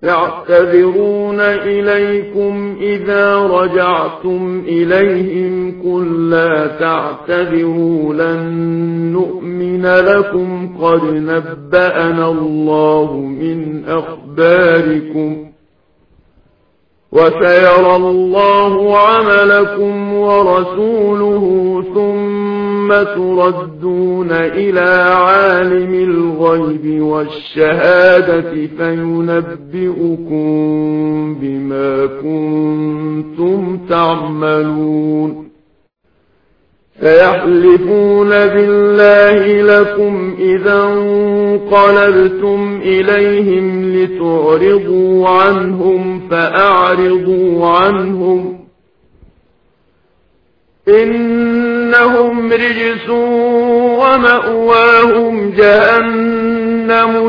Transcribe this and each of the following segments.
يعتذرون إليكم إذا رجعتم إليهم قل لا تعتذروا لن نؤمن لكم قد نبأنا الله من أخباركم وسيرى الله عملكم ورسوله ثم تردون إلى عالم الغيب والشهادة فينبئكم بما كنتم تعملون سيحلفون بالله لكم إذا انقلبتم إليهم لتعرضوا عنهم فأعرضوا عنهم إنهم رجس ومأواهم جهنم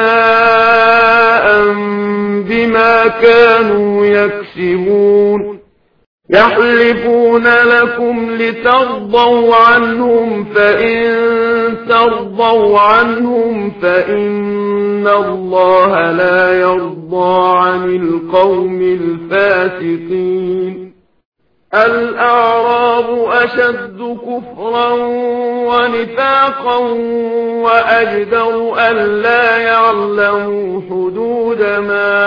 جزاء بما كانوا يكسبون يحلفون لكم لترضوا عنهم فإن ترضوا عنهم فإن الله لا يرضى عن القوم الفاسقين الأعراب أشد كفرا ونفاقا وأجدر ألا يعلموا حدود ما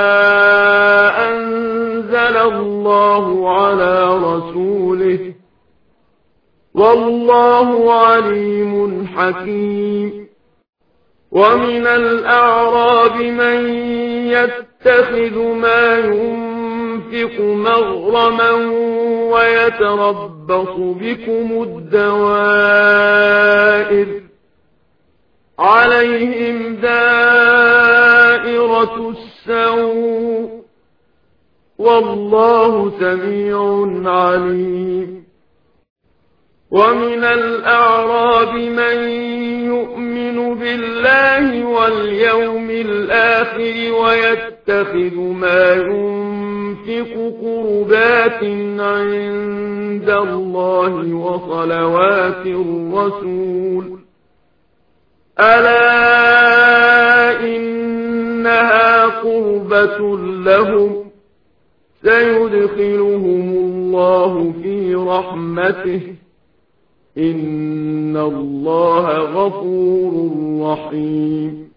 أنزل الله على رسوله والله عليم حكيم ومن الأعراب من يتخذ ما ينفق مغرما ويتربص بكم الدوائر عليهم دائرة السوء والله سميع عليم ومن الأعراب من يؤمن بالله واليوم الآخر ويتخذ ما ينفق قربات عند الله وصلوات الرسول ألا إنها قربة لهم سيدخلهم الله في رحمته إن الله غفور رحيم